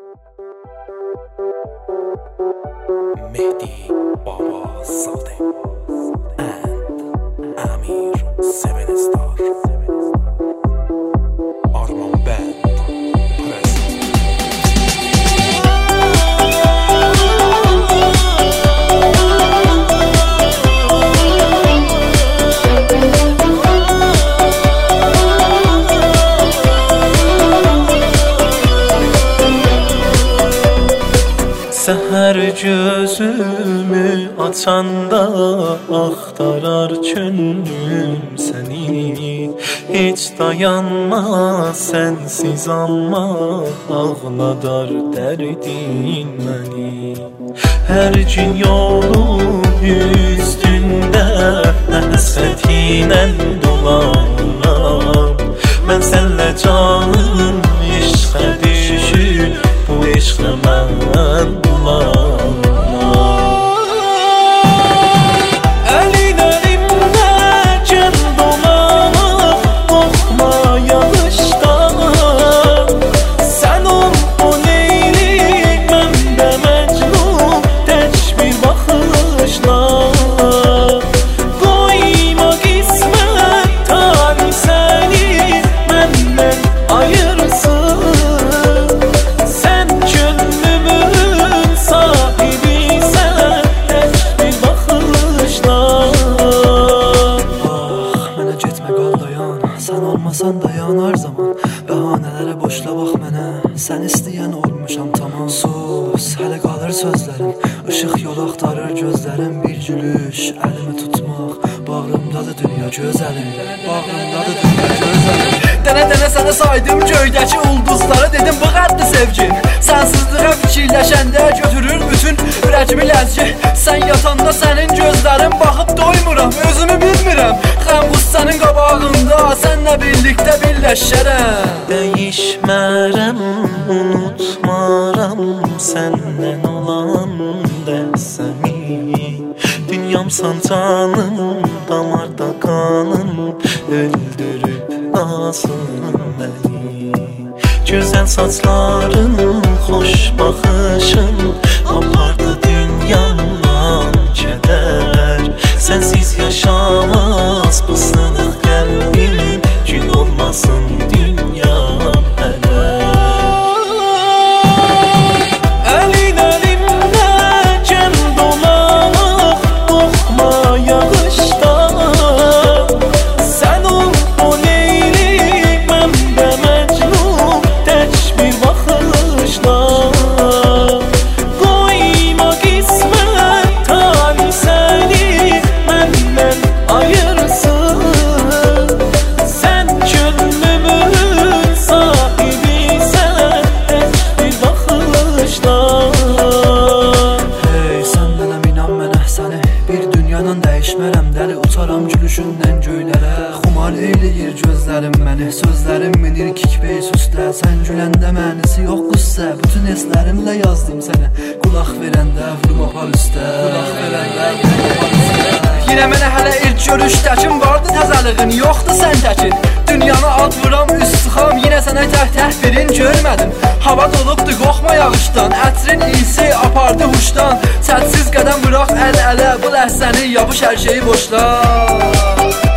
Mehdi Babazadeh and Amir 7 Star Arman Band Səhər gözümü açanda axtarar könlüm səni Heç dayanmaz sənsiz amma ağladar dərdin məni Hər gün yolum üstündə həsrətinlə dolanam Mən sənlə canım eşqə düşür bu eşqlə mən Olmasan da yanar zaman Bəhanələrə boşla bax mənə Sən istəyən olmuşam tamam Sus, hələ qalır sözlərin Işıq yol axtarır gözlərin Bir gülüş, əlimi tutmaq Bağrımdadır dünya gözəlim Bağrımdadır dünya gözəlim Dənə-dənə sənə saydım göydəki ulduzları Dedim bu qəddi sevgin Sənsizliğə fikirləşəndə götürür bütün ürəkimi ləzgi Sən yatanda sənin gözlərin Baxıb doymuram, özümü bilmirəm Xəmbus sənin qabağında Sənlə birlikdə birləşərəm Dəyişmərəm, unutmaram Səndən olan dərsəmi Dünyamsan canım, damarda qanım Öldürüb nazım məni Gözəl saçların, xoş baxışın Apardı dünyamdan kədər Sənsiz yaşamaz bu sınıq qəlbim Gün olmasın dünyam hələ Əlin əlimdə gəm dolanaq Qorxma yağışda Sən ol o leyli mən də məcnun Tək bir baxışla Qoyma qismət tali səni məndən ayırsın Sən könlümün sahibisən Tək bir baxışla Hey, səndən əminəm mən əhsəni Bir dünyanın dəyişmərəm Dəli uçaram gülüşündən göylərə Xumar eyləyir gözlərim məni Sözlərim minir kikbey süslə Sən güləndə mənisi yox qüssə Bütün eslərimlə yazdım sənə Qulaq verəndə vurum apar üstə Qulaq verəndə vurum apar üstə Yine mənə hələ ilk görüşdəkin vardı təzəliğin Yoxdur sən təkin Dünyanı alt vuram üst sıxam Yine sənə təhvirin görmədim Hava dolubdu qoxma yağışdan Ətrin iyisi apardı huşdan Çətsiz qədəm bıraq əl-ələ Bu ləhsəni yapış hər şeyi boşla